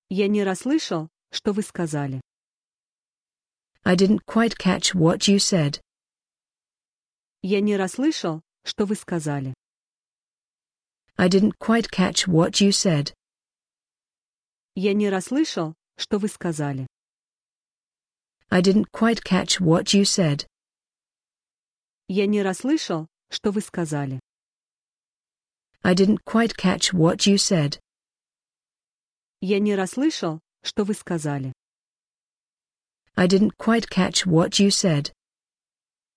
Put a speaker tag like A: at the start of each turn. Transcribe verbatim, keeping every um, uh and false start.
A: Я не расслышал, что вы сказали.
B: I didn't quite catch what you said.
A: Я не расслышал, что вы сказали.
B: I didn't quite catch what you said.
A: Я не расслышал, что вы сказали.
B: I didn't quite catch what you said.
A: Я не расслышал, что вы сказали.
B: I didn't quite catch what you said.
A: Я не расслышал, что вы сказали.
B: I didn't quite catch what you said.